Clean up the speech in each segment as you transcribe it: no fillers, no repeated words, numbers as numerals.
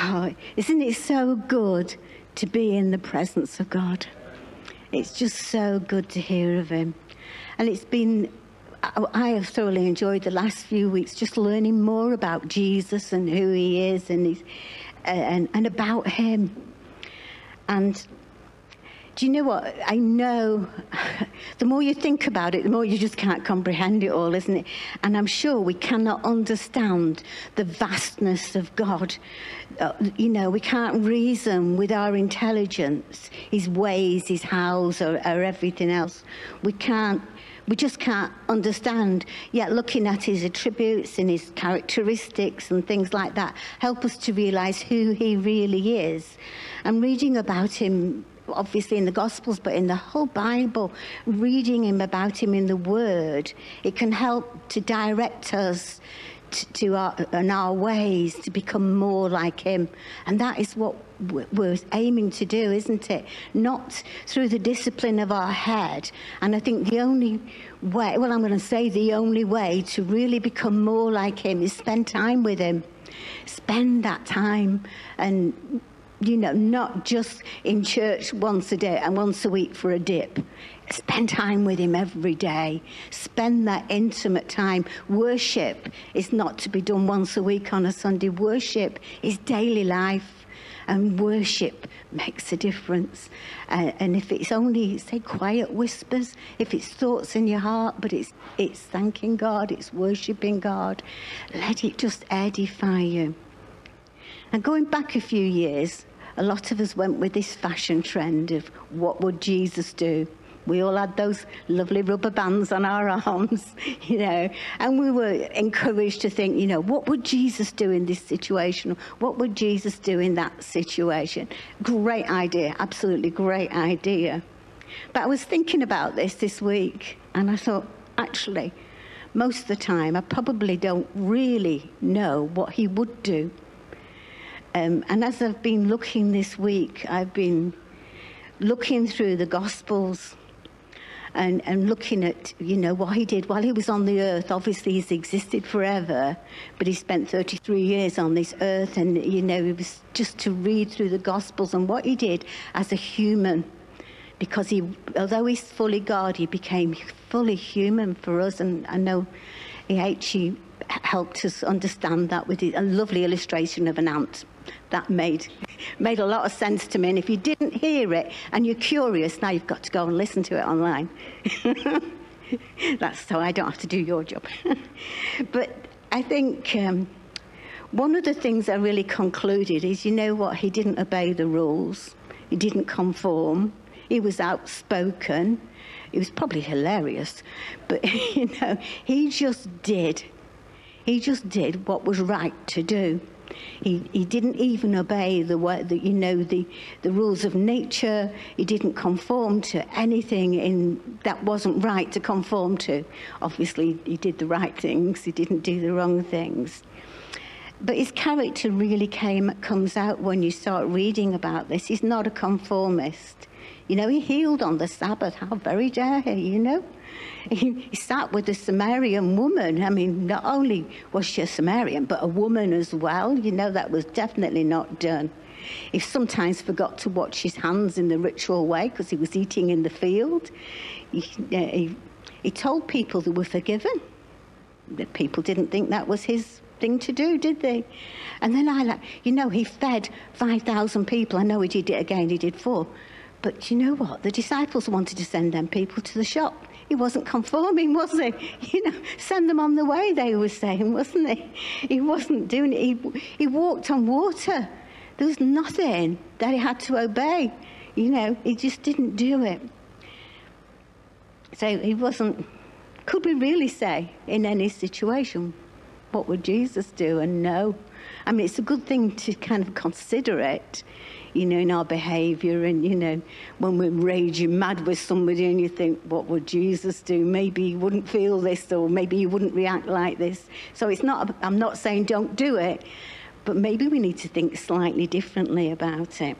Oh, isn't it so good to be in the presence of God? It's just so good to hear of him. And I have thoroughly enjoyed the last few weeks just learning more about Jesus and who he is and about him. And do you know what? I know the more you think about it, the more you just can't comprehend it all, isn't it? And I'm sure we cannot understand the vastness of God. We can't reason with our intelligence, his ways, his hows, or everything else. We just can't understand. Yet looking at his attributes and his characteristics and things like that help us to realize who he really is. And reading about him, obviously in the Gospels, but in the whole Bible, reading about him in the Word, it can help to direct us to our ways to become more like him. And that is what we're aiming to do, isn't it? Not through the discipline of our head. And I think the only way, I'm going to say the only way to really become more like him is spend time with him. Spend that time and not just in church once a day and once a week for a dip. Spend time with him every day. Spend that intimate time. Worship is not to be done once a week on a Sunday. Worship is daily life, and worship makes a difference. And if it's only, say, quiet whispers, if it's thoughts in your heart, but it's thanking God, it's worshiping God, let it just edify you. And going back a few years, a lot of us went with this fashion trend of what would Jesus do? We all had those lovely rubber bands on our arms, and we were encouraged to think, what would Jesus do in this situation? What would Jesus do in that situation? Great idea, absolutely great idea. But I was thinking about this week, and I thought, actually, most of the time, I probably don't really know what he would do. And as I've been looking this week, I've been looking through the Gospels and looking at, what he did while he was on the earth. Obviously, he's existed forever, but he spent 33 years on this earth. And, it was just to read through the Gospels and what he did as a human. Because although he's fully God, he became fully human for us. And I know he actually helped us understand that with a lovely illustration of an ant. That made a lot of sense to me. And if you didn't hear it and you're curious, now you've got to go and listen to it online. That's so I don't have to do your job. But I think one of the things I really concluded is, he didn't obey the rules. He didn't conform. He was outspoken. It was probably hilarious. But, he just did. He just did what was right to do. He didn't even obey the rules of nature. He didn't conform to anything that wasn't right to conform to. Obviously, he did the right things. He didn't do the wrong things. But his character really comes out when you start reading about this. He's not a conformist. He healed on the Sabbath. How very dare he, He sat with a Samaritan woman. I mean, not only was she a Samaritan, but a woman as well. That was definitely not done. He sometimes forgot to wash his hands in the ritual way because he was eating in the field. He told people they were forgiven. The people didn't think that was his thing to do, did they? And then he fed 5,000 people. I know he did it again. He did 4. But you know what? The disciples wanted to send them people to the shop. He wasn't conforming, was he? Send them on the way, they were saying, wasn't he? He wasn't doing it. He walked on water. There was nothing that he had to obey. He just didn't do it. So he wasn't, could we really say, in any situation, what would Jesus do? And no. I mean, it's a good thing to kind of consider it, in our behaviour and, when we're raging mad with somebody and you think, what would Jesus do? Maybe he wouldn't feel this, or maybe he wouldn't react like this. So I'm not saying don't do it, but maybe we need to think slightly differently about it.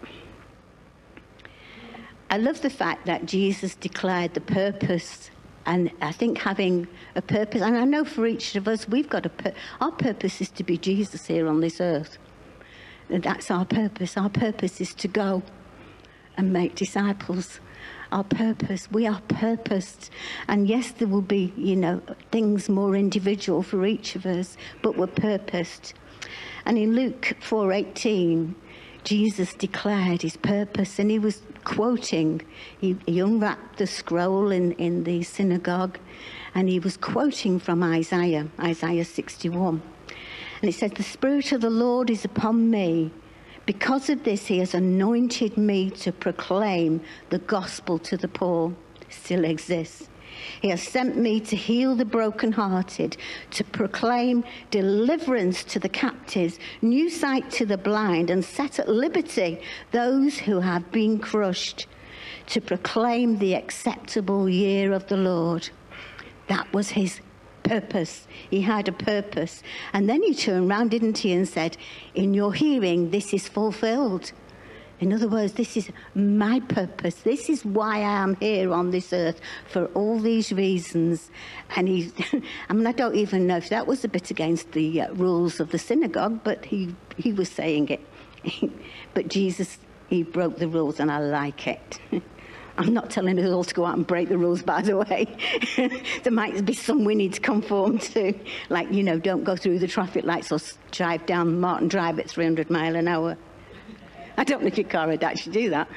I love the fact that Jesus declared the purpose, and I think having a purpose, and I know for each of us, we've got our purpose is to be Jesus here on this earth. That's our purpose. Our purpose is to go and make disciples. Our purpose, we are purposed. And yes, there will be, things more individual for each of us, but we're purposed. And in Luke 4:18, Jesus declared his purpose, and he was quoting, he unwrapped the scroll in the synagogue, and he was quoting from Isaiah 61. And it says, "The Spirit of the Lord is upon me. Because of this, he has anointed me to proclaim the gospel to the poor." Still exists. "He has sent me to heal the brokenhearted, to proclaim deliverance to the captives, new sight to the blind, and set at liberty those who have been crushed, to proclaim the acceptable year of the Lord." That was his purpose. He had a purpose. And then he turned around, didn't he, and said, "In your hearing, this is fulfilled." In other words, this is my purpose. This is why I am here on this earth, for all these reasons. And I don't even know if that was a bit against the rules of the synagogue, but he was saying it. But Jesus, he broke the rules, and I like it. I'm not telling us all to go out and break the rules, by the way. There might be some we need to conform to. Like, don't go through the traffic lights or drive down Martin Drive at 300 miles an hour. I don't know if your car would actually do that.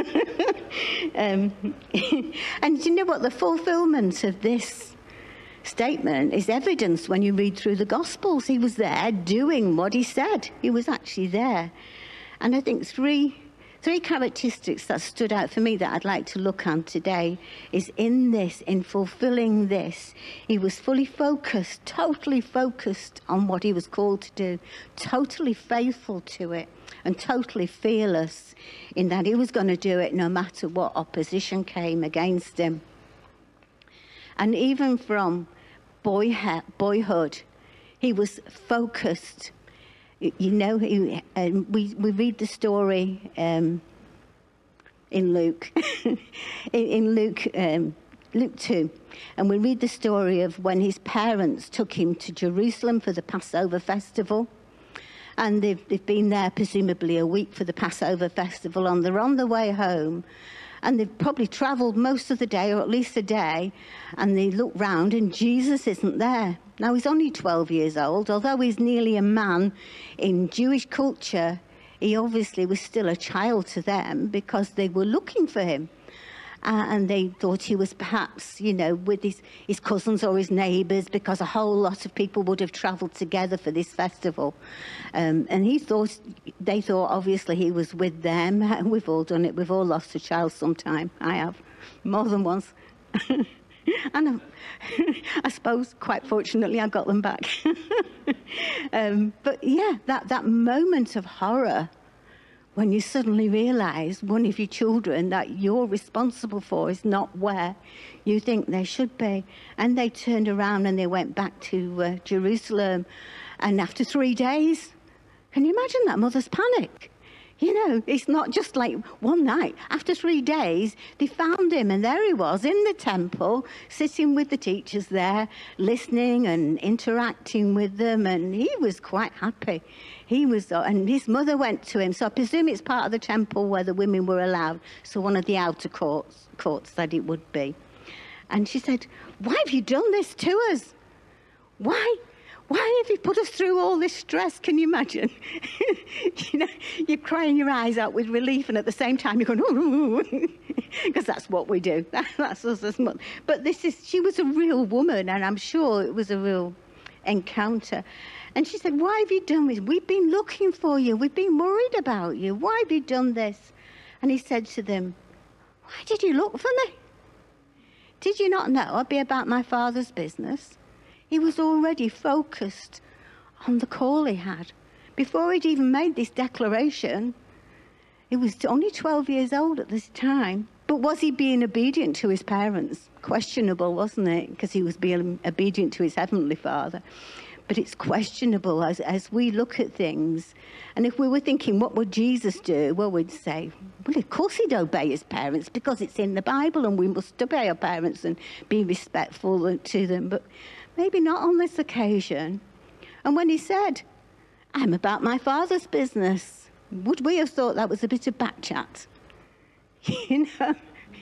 And you know what? The fulfillment of this statement is evidenced when you read through the Gospels. He was there doing what he said. He was actually there. And I think three characteristics that stood out for me that I'd like to look on today is in fulfilling this, he was fully focused, totally focused on what he was called to do, totally faithful to it, and totally fearless in that he was going to do it no matter what opposition came against him. And even from boyhood, he was focused. We read the story in Luke, Luke 2, and we read the story of when his parents took him to Jerusalem for the Passover festival. And they've been there presumably a week for the Passover festival, and they're on the way home. And they've probably travelled most of the day, or at least a day, and they look round and Jesus isn't there. Now, he's only 12 years old. Although he's nearly a man in Jewish culture, he obviously was still a child to them because they were looking for him. And they thought he was perhaps, with his cousins or his neighbours, because a whole lot of people would have travelled together for this festival. And they thought, obviously, he was with them. We've all done it. We've all lost a child sometime. I have, more than once. And I suppose, quite fortunately, I got them back. But yeah, that moment of horror, when you suddenly realise one of your children that you're responsible for is not where you think they should be. And they turned around and they went back to Jerusalem. And after 3 days, can you imagine that mother's panic? It's not just like one night. After 3 days, they found him, and there he was in the temple, sitting with the teachers there, listening and interacting with them, and he was quite happy. And his mother went to him, so I presume it's part of the temple where the women were allowed, so one of the outer courts that it would be. And she said, "Why have you done this to us? Why have you put us through all this stress?" Can you imagine? You're crying your eyes out with relief, and at the same time you're going, "Oh," because that's what we do. That's us as much. But she was a real woman, and I'm sure it was a real encounter. And she said, "Why have you done this? We've been looking for you. We've been worried about you. Why have you done this?" And he said to them, "Why did you look for me? Did you not know I'd be about my Father's business?" He was already focused on the call he had. Before he'd even made this declaration, he was only 12 years old at this time. But was he being obedient to his parents? Questionable, wasn't it? Because he was being obedient to his heavenly Father. But it's questionable as we look at things. And if we were thinking, what would Jesus do? Well, we'd say, well, of course he'd obey his parents because it's in the Bible and we must obey our parents and be respectful to them. But maybe not on this occasion. And when he said, I'm about my Father's business. Would we have thought that was a bit of back chat? You know,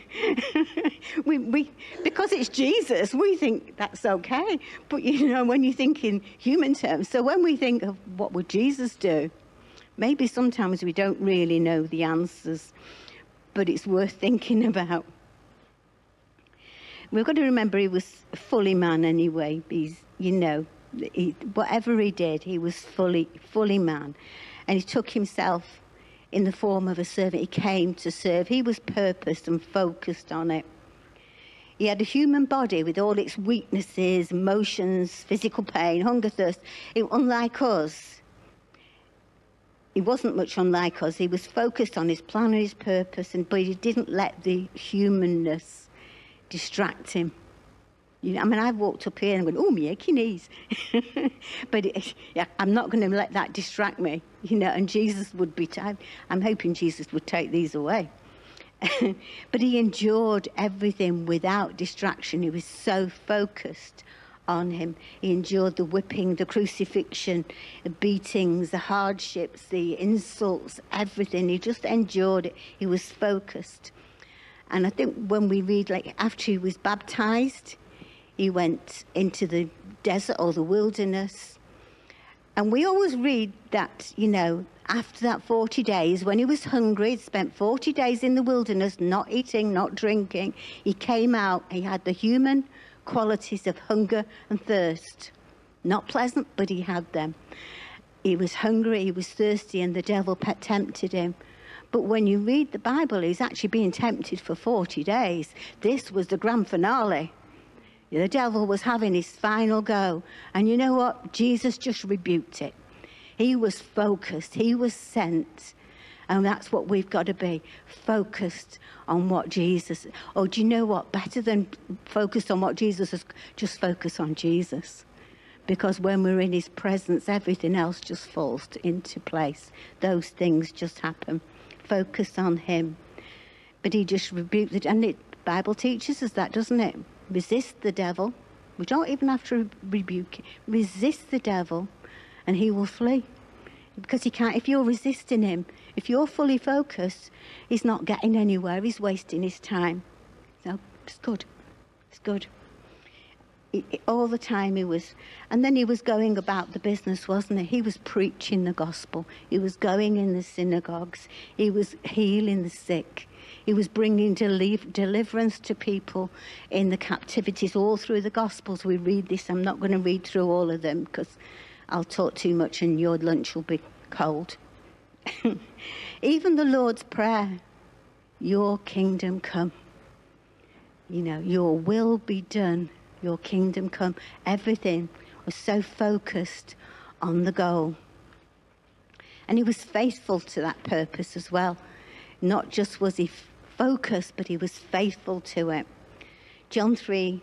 we because it's Jesus, we think that's okay. But, you know, when you think in human terms, so when we think of what would Jesus do, maybe sometimes we don't really know the answers, but it's worth thinking about. We've got to remember he was fully man anyway. He's, you know, whatever he did, he was fully man. And he took himself in the form of a servant. He came to serve. He was purposed and focused on it. He had a human body with all its weaknesses, emotions, physical pain, hunger, thirst. Unlike us, he wasn't much unlike us. He was focused on his plan and his purpose, but he didn't let the humanness distract him. You know, I mean, I've walked up here and gone, oh, my achy knees. But I'm not going to let that distract me, you know, and Jesus would be, I'm hoping Jesus would take these away. But he endured everything without distraction. He was so focused on him. He endured the whipping, the crucifixion, the beatings, the hardships, the insults, everything. He just endured it. He was focused. And I think when we read, like, after he was baptized, he went into the desert or the wilderness. And we always read that, you know, after that 40 days, when he was hungry, he'd spent 40 days in the wilderness, not eating, not drinking. He came out, he had the human qualities of hunger and thirst. Not pleasant, but he had them. He was hungry, he was thirsty, and the devil tempted him. But when you read the Bible, he's actually being tempted for 40 days. This was the grand finale. The devil was having his final go. And you know what? Jesus just rebuked it. He was focused. He was sent. And that's what we've got to be, focused on what Jesus... Oh, do you know what? Better than focused on what Jesus is, just focus on Jesus. Because when we're in his presence, everything else just falls into place. Those things just happen. Focus on him. But he just rebuked it. And the Bible teaches us that, doesn't it? Resist the devil. We don't even have to rebuke it. Resist the devil and he will flee. Because he can't, if you're resisting him, if you're fully focused, he's not getting anywhere. He's wasting his time. So it's good. It's good. All the time he was, and then he was going about the business, wasn't he? He was preaching the gospel. He was going in the synagogues. He was healing the sick. He was bringing deliverance to people in the captivities all through the Gospels. We read this. I'm not going to read through all of them because I'll talk too much and your lunch will be cold. Even the Lord's Prayer, your kingdom come. You know, your will be done, your kingdom come. Everything was so focused on the goal. And he was faithful to that purpose as well. Not just was he focused, but he was faithful to it. John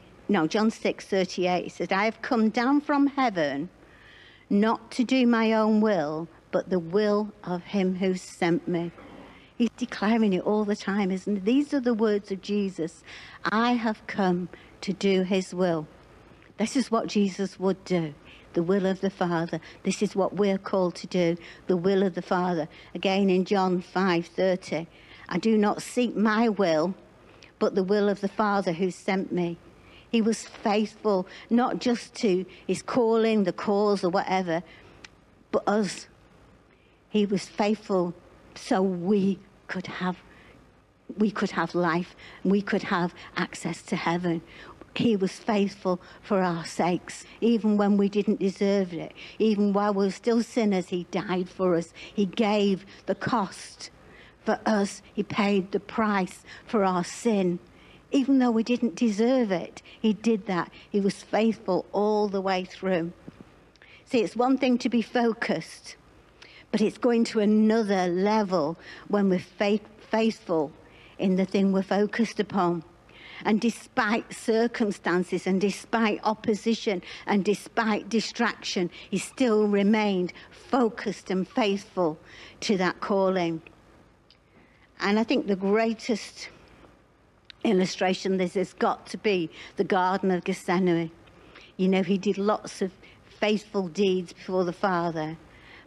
6:38 says, I have come down from heaven not to do my own will, but the will of him who sent me. He's declaring it all the time, isn't it? These are the words of Jesus. I have come to do his will. This is what Jesus would do. The will of the Father. This is what we're called to do, the will of the Father. Again in John 5:30, I do not seek my will, but the will of the Father who sent me. He was faithful, not just to his calling, the cause or whatever, but us. He was faithful so we could have life, we could have access to heaven. He was faithful for our sakes, even when we didn't deserve it. Even while we were still sinners, he died for us. He gave the cost for us. He paid the price for our sin. Even though we didn't deserve it, he did that. He was faithful all the way through. See, it's one thing to be focused, but it's going to another level when we're faithful in the thing we're focused upon. And despite circumstances and despite opposition and despite distraction, he still remained focused and faithful to that calling. And I think the greatest illustration this has got to be the Garden of Gethsemane. You know, he did lots of faithful deeds before the Father,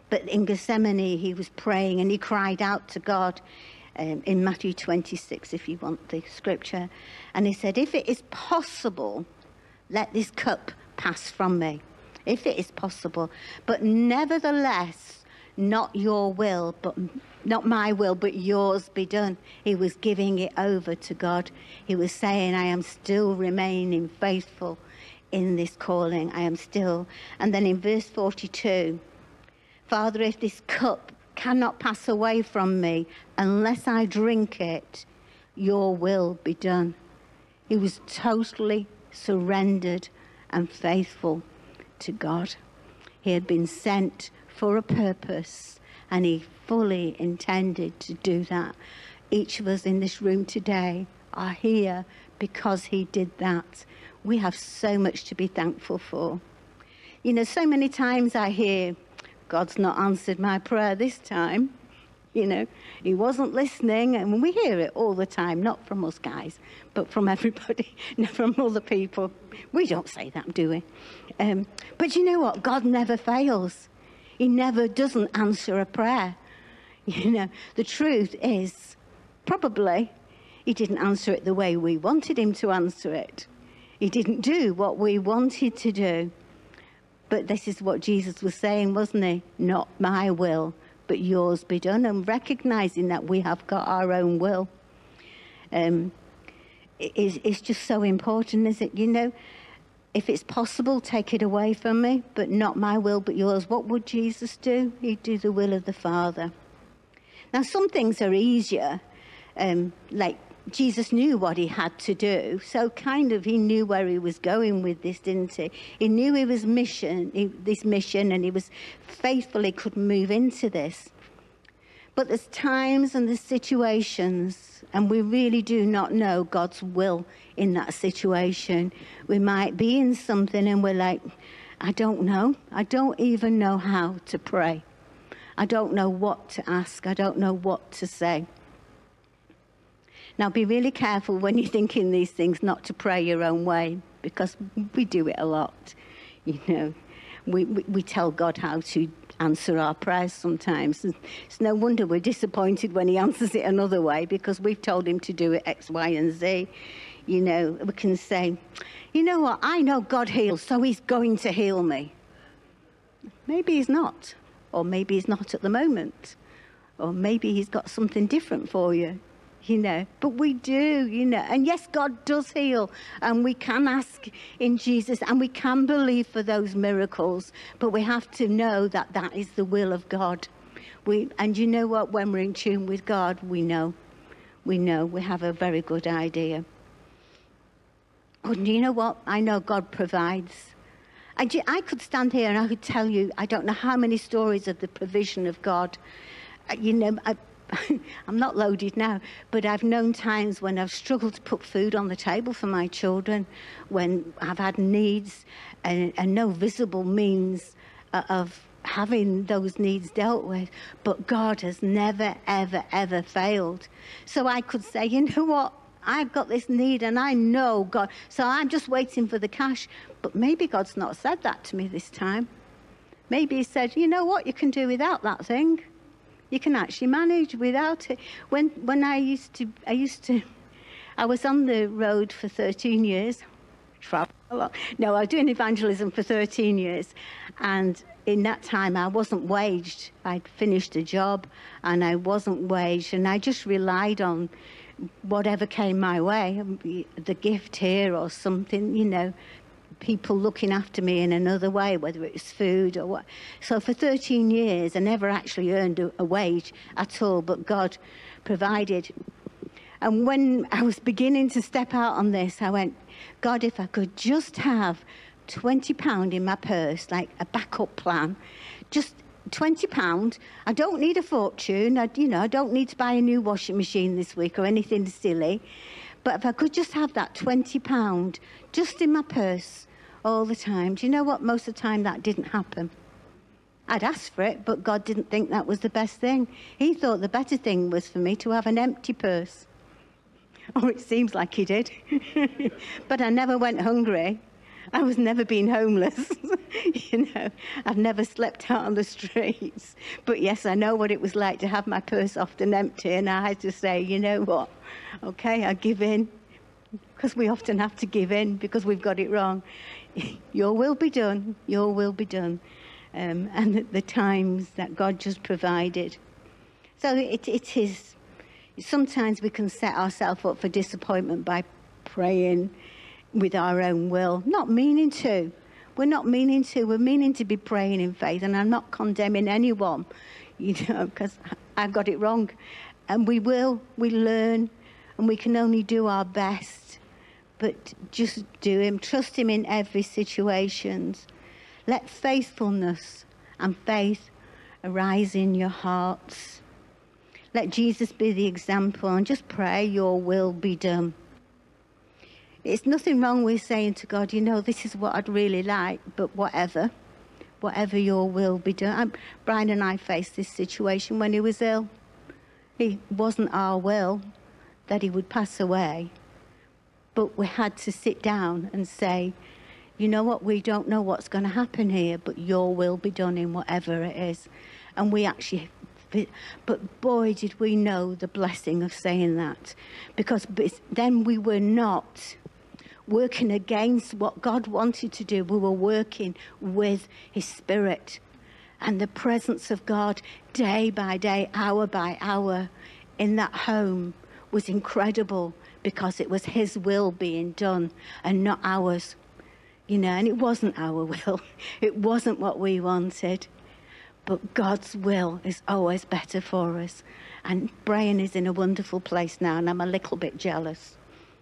But in Gethsemane, he was praying and he cried out to God in Matthew 26, if you want the scripture. And he said, if it is possible, let this cup pass from me. If it is possible. But nevertheless, not your will, but not my will, but yours be done. He was giving it over to God. He was saying, I am still remaining faithful in this calling. I am still. And then in verse 42, Father, if this cup cannot pass away from me unless I drink it, your will be done. He was totally surrendered and faithful to God. He had been sent for a purpose, and he fully intended to do that. Each of us in this room today are here because he did that. We have so much to be thankful for. You know, so many times I hear, God's not answered my prayer this time. You know, he wasn't listening, and we hear it all the time, not from us guys, but from everybody, from other people. We don't say that, do we? But you know what? God never fails. He never doesn't answer a prayer. You know, the truth is, probably, he didn't answer it the way we wanted him to answer it. He didn't do what we wanted to do. But this is what Jesus was saying, wasn't he? Not my will, but yours be done. And recognizing that we have got our own will is just so important, is it? You know, if it's possible, take it away from me, but not my will, but yours. What would Jesus do? He'd do the will of the Father. Now, some things are easier, like Jesus knew what he had to do, so kind of he knew where he was going with this, didn't he? He knew this mission, and he was faithfully could move into this. But there's times and there's situations, and we really do not know God's will in that situation. We might be in something and we're like, I don't know. I don't even know how to pray. I don't know what to ask. I don't know what to say. Now, be really careful when you're thinking these things not to pray your own way, because we do it a lot. You know, we tell God how to answer our prayers sometimes. It's no wonder we're disappointed when he answers it another way, because we've told him to do it X, Y, and Z. You know, we can say, you know what, I know God heals, so he's going to heal me. Maybe he's not, or maybe he's not at the moment, or maybe he's got something different for you. You know, but we do, you know, and yes, God does heal, and we can ask in Jesus, and we can believe for those miracles, but we have to know that that is the will of God. And you know what, when we're in tune with God, we know, we have a very good idea. And you know what, I know God provides. I could stand here and I could tell you, I don't know how many stories of the provision of God. You know, I'm not loaded now, but I've known times when I've struggled to put food on the table for my children, when I've had needs and no visible means of having those needs dealt with. But God has never, ever, ever failed. So I could say, you know what? I've got this need and I know God. So I'm just waiting for the cash. But maybe God's not said that to me this time. Maybe he said, you know what? You can do without that thing. You can actually manage without it. When I was on the road for 13 years, traveled a lot. No, I was doing evangelism for 13 years, and in that time I wasn't waged. I'd finished a job, and I wasn't waged, and I just relied on whatever came my way, the gift here or something, you know, people looking after me in another way, whether it was food or what. So for 13 years, I never actually earned a wage at all, but God provided. And when I was beginning to step out on this, I went, God, if I could just have £20 in my purse, like a backup plan, just £20. I don't need a fortune. I don't need to buy a new washing machine this week or anything silly. But if I could just have that £20 just in my purse all the time. Do you know what? Most of the time that didn't happen. I'd asked for it, but God didn't think that was the best thing. He thought the better thing was for me to have an empty purse. Or it seems like he did. But I never went hungry. I was never been homeless. You know, I've never slept out on the streets. But yes, I know what it was like to have my purse often empty, and I had to say, you know what, okay, I give in. Because we often have to give in because we've got it wrong. Your will be done, your will be done. And the times that God just provided. So it is, sometimes we can set ourselves up for disappointment by praying with our own will, not meaning to. We're not meaning to, we're meaning to be praying in faith. And I'm not condemning anyone, you know, because I've got it wrong. And we learn, and we can only do our best. But just do him, trust him in every situation. Let faithfulness and faith arise in your hearts. Let Jesus be the example, and just pray your will be done. It's nothing wrong with saying to God, you know, this is what I'd really like, but whatever your will be done. Brian and I faced this situation when he was ill. It wasn't our will that he would pass away, but we had to sit down and say, you know what, we don't know what's going to happen here, but your will be done in whatever it is. And we actually, but boy, did we know the blessing of saying that, because then we were not working against what God wanted to do. We were working with his Spirit, and the presence of God day by day, hour by hour in that home was incredible, because it was his will being done and not ours, you know. And it wasn't our will, it wasn't what we wanted, but God's will is always better for us. And Brian is in a wonderful place now, and I'm a little bit jealous.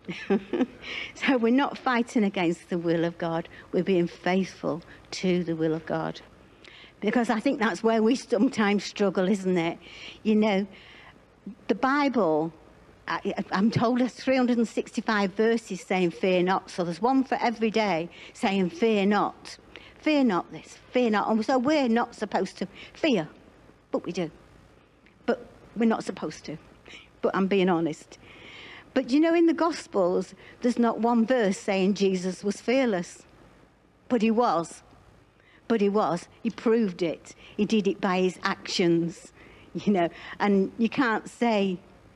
So we're not fighting against the will of God, we're being faithful to the will of God, because I think that's where we sometimes struggle, isn't it? You know, the Bible, I'm told there's 365 verses saying fear not, so there's one for every day saying fear not this, fear not. And so we're not supposed to fear, but we do. But we're not supposed to, but I'm being honest. But you know, in the Gospels, there's not one verse saying Jesus was fearless. But he was. He proved it. He did it by his actions, you know. And you can't say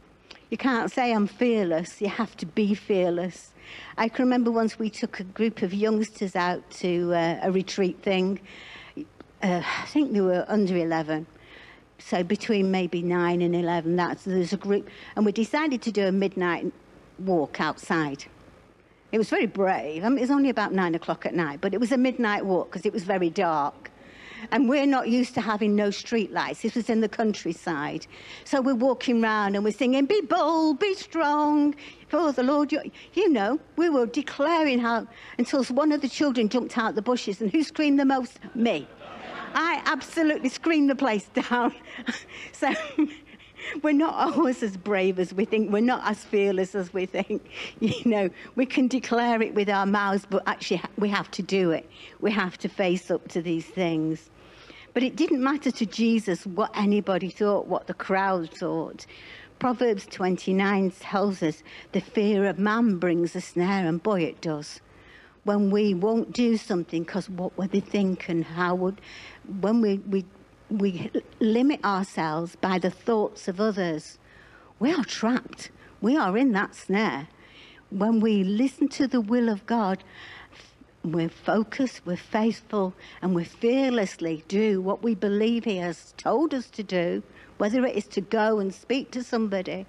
I'm fearless. You have to be fearless. I can remember once we took a group of youngsters out to a retreat thing. I think they were under 11. So between maybe 9 and 11, there's a group, and we decided to do a midnight walk outside. It was very brave. I mean, it was only about 9 o'clock at night, but it was a midnight walk because it was very dark. And we're not used to having no street lights. This was in the countryside. So we're walking around and we're singing, be bold, be strong, for the Lord. You know, we were declaring how, until one of the children jumped out the bushes, and who screamed the most? Me. I absolutely screamed the place down. So we're not always as brave as we think. We're not as fearless as we think. You know, we can declare it with our mouths, but actually we have to do it. We have to face up to these things. But it didn't matter to Jesus what anybody thought, what the crowd thought. Proverbs 29 tells us the fear of man brings a snare, and boy, it does. When we won't do something because what would they think, and when we limit ourselves by the thoughts of others, we are trapped. We are in that snare. When we listen to the will of God, we're focused, we're faithful, and we fearlessly do what we believe he has told us to do, whether it is to go and speak to somebody,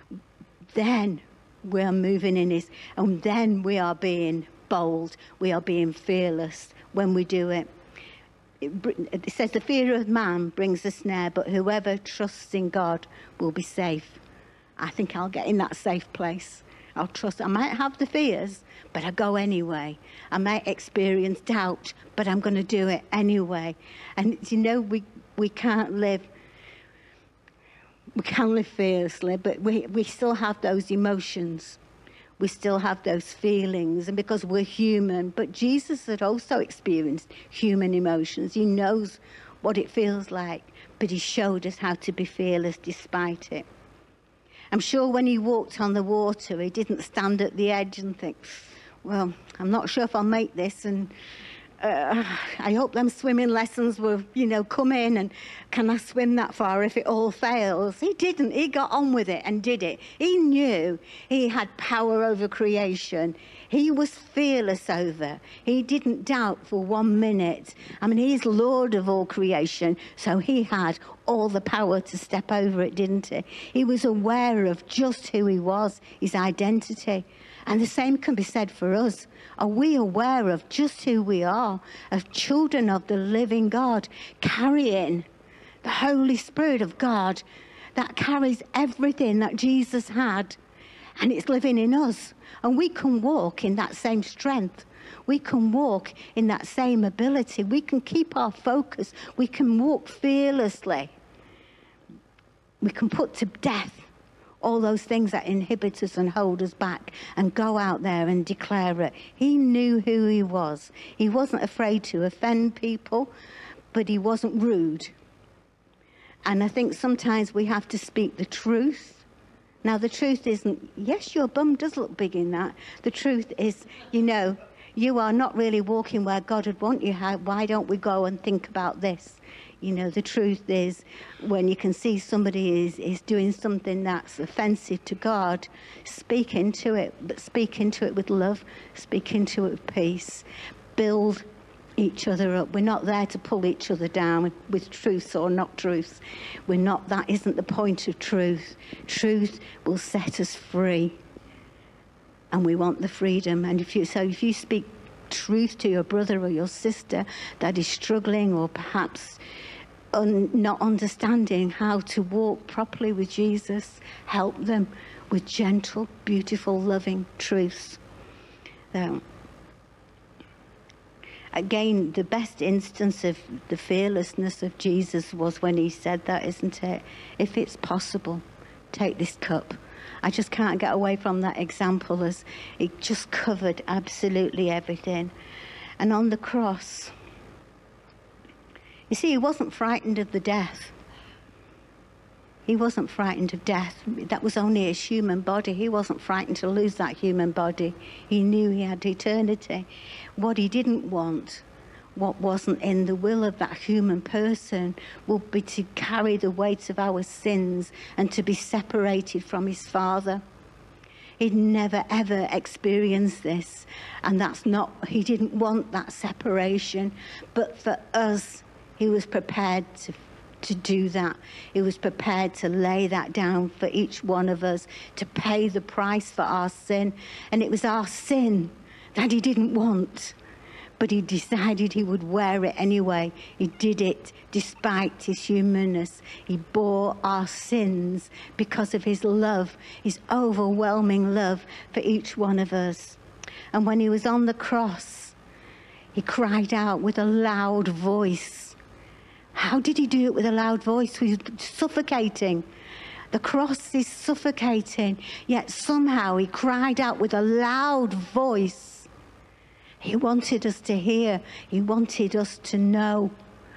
then we are moving in his, and then we are being bold, we are being fearless when we do it. It says the fear of man brings a snare, but whoever trusts in God will be safe. I think I'll get in that safe place. I'll trust. I might have the fears, but I go anyway. I might experience doubt, but I'm going to do it anyway. And you know, we can't live fearlessly, but we still have those emotions. We still have those feelings, and because we're human. But Jesus had also experienced human emotions. He knows what it feels like, but he showed us how to be fearless despite it. I'm sure when he walked on the water, he didn't stand at the edge and think, well, I'm not sure if I'll make this, and I hope them swimming lessons will, come in, and can I swim that far if it all fails? He didn't. He got on with it and did it. He knew he had power over creation. He was fearless over. He didn't doubt for 1 minute. I mean, he's Lord of all creation, so he had all the power to step over it, didn't he? He was aware of just who he was, his identity. And the same can be said for us. Are we aware of just who we are, of children of the living God, carrying the Holy Spirit of God that carries everything that Jesus had, and it's living in us? And we can walk in that same strength. We can walk in that same ability. We can keep our focus. We can walk fearlessly. We can put to death all those things that inhibit us and hold us back, and go out there and declare it. He knew who he was. He wasn't afraid to offend people, but he wasn't rude. And I think sometimes we have to speak the truth. Now, the truth isn't, yes, your bum does look big in that. The truth is, you are not really walking where God would want you. Why don't we go and think about this? The truth is, when you can see somebody is doing something that's offensive to God, speak into it, but speak into it with love, speak into it with peace, build each other up. We're not there to pull each other down with truths or not truths. That isn't the point of truth. Truth will set us free, and we want the freedom. And if you speak truth to your brother or your sister that is struggling, or perhaps not understanding how to walk properly with Jesus, help them with gentle, beautiful, loving truths. Again, the best instance of the fearlessness of Jesus was when he said that, isn't it? If it's possible, take this cup. I just can't get away from that example, as it just covered absolutely everything. And on the cross, you see, he wasn't frightened of the death. He wasn't frightened of death. That was only his human body. He wasn't frightened to lose that human body. He knew he had eternity. What he didn't want, what wasn't in the will of that human person, would be to carry the weight of our sins and to be separated from his Father. He'd never, ever experienced this. And he didn't want that separation. But for us, he was prepared to do that. He was prepared to lay that down for each one of us, to pay the price for our sin. And it was our sin that he didn't want, but he decided he would wear it anyway. He did it despite his humanness. He bore our sins because of his love, his overwhelming love for each one of us. And when he was on the cross, he cried out with a loud voice. How did he do it with a loud voice? He was suffocating. The cross is suffocating, yet somehow he cried out with a loud voice. He wanted us to hear. He wanted us to know.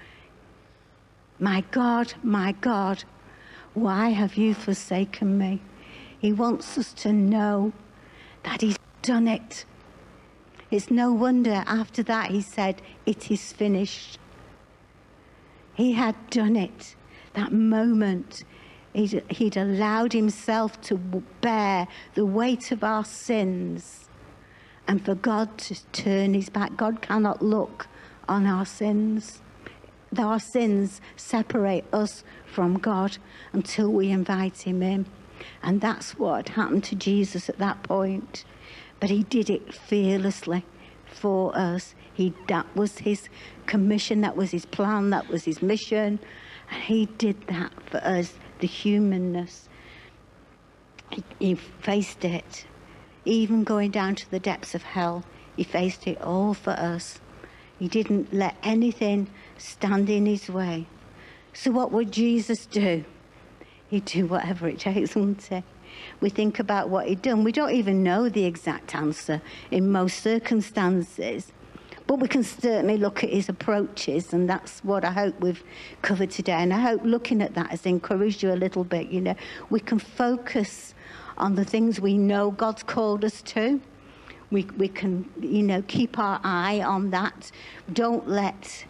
My God, why have you forsaken me? He wants us to know that he's done it. It's no wonder after that he said, it is finished. He had done it. That moment, he'd allowed himself to bear the weight of our sins, and for God to turn his back. God cannot look on our sins. Our sins separate us from God until we invite him in. And that's what happened to Jesus at that point. But he did it fearlessly for us. That was his commission, that was his plan, that was his mission. And he did that for us, the humanness. He faced it. Even going down to the depths of hell, he faced it all for us. He didn't let anything stand in his way. So what would Jesus do? He'd do whatever it takes, wouldn't he? We think about what he'd done. We don't even know the exact answer in most circumstances. But we can certainly look at his approaches, and that's what I hope we've covered today. And I hope looking at that has encouraged you a little bit. We can focus on the things we know God's called us to. we can, keep our eye on that. Don't let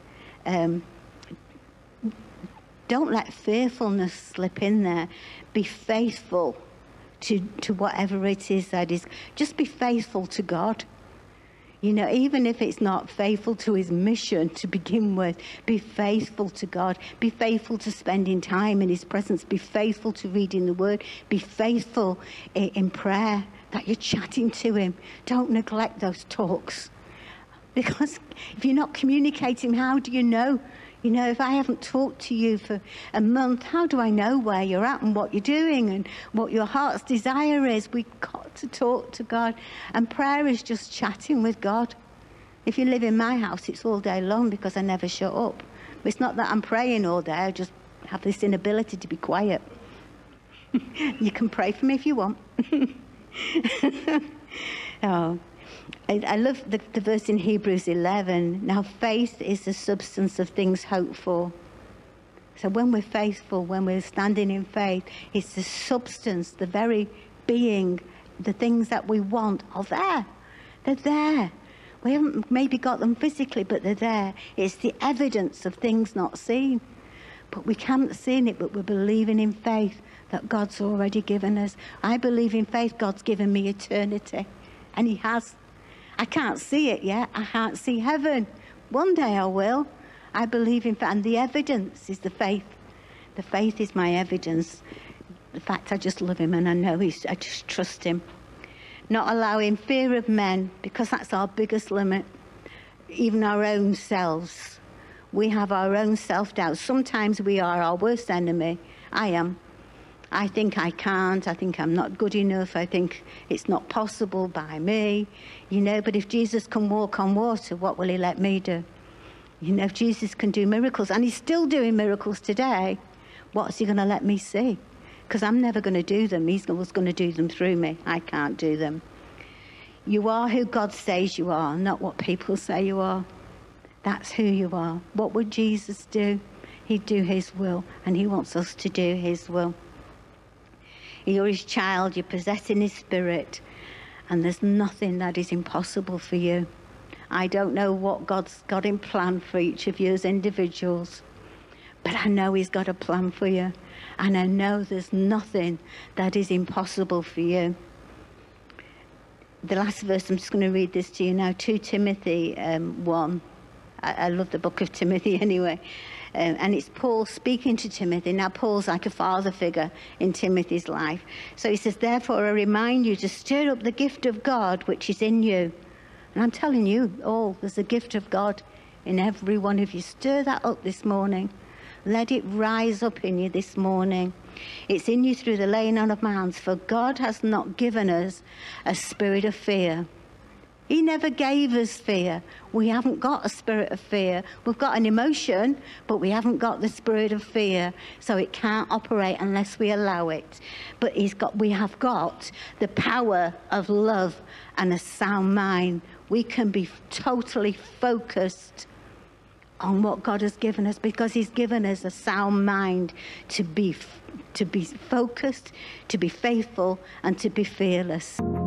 fearfulness slip in there. Be faithful to whatever it is that is. Just be faithful to God. Even if it's not faithful to his mission to begin with, be faithful to God. Be faithful to spending time in his presence. Be faithful to reading the word. Be faithful in prayer, that you're chatting to him. Don't neglect those talks. Because if you're not communicating, how do you know? If I haven't talked to you for a month, how do I know where you're at and what you're doing and what your heart's desire is? We've got to talk to God. And prayer is just chatting with God. If you live in my house, it's all day long because I never shut up. But it's not that I'm praying all day. I just have this inability to be quiet. You can pray for me if you want. Oh. I love the verse in Hebrews 11. Now faith is the substance of things hoped for. So when we're faithful, when we're standing in faith, it's the substance, the very being, the things that we want are there. They're there. We haven't maybe got them physically, but they're there. It's the evidence of things not seen. But we haven't seen it, but we're believing in faith that God's already given us. I believe in faith God's given me eternity. And he has. I can't see it yet. I can't see heaven. One day I will. I believe in faith. And the evidence is the faith. The faith is my evidence. The fact I just love him and I know I just trust him. Not allowing fear of men, because that's our biggest limit. Even our own selves. We have our own self-doubt. Sometimes we are our worst enemy. I am. I think I can't. I think I'm not good enough. I think it's not possible by me. But if Jesus can walk on water, what will he let me do? If Jesus can do miracles, and he's still doing miracles today, what's he going to let me see? Because I'm never going to do them. He's going to do them through me. I can't do them. You are who God says you are, not what people say you are. That's who you are. What would Jesus do? He'd do his will, and he wants us to do his will. You're his child, you're possessing his spirit, and there's nothing that is impossible for you. I don't know what God's got in plan for each of you as individuals, but I know he's got a plan for you, and I know there's nothing that is impossible for you. The last verse, I'm just going to read this to you now, 2 Timothy 1. I love the book of Timothy anyway. And it's Paul speaking to Timothy. Now, Paul's like a father figure in Timothy's life. So he says, therefore, I remind you to stir up the gift of God which is in you. And I'm telling you all, there's a gift of God in every one of you. Stir that up this morning. Let it rise up in you this morning. It's in you through the laying on of my hands. For God has not given us a spirit of fear. He never gave us fear. We haven't got a spirit of fear. We've got an emotion, but we haven't got the spirit of fear. So it can't operate unless we allow it. But we have got the power of love and a sound mind. We can be totally focused on what God has given us, because he's given us a sound mind to be focused, to be faithful, and to be fearless.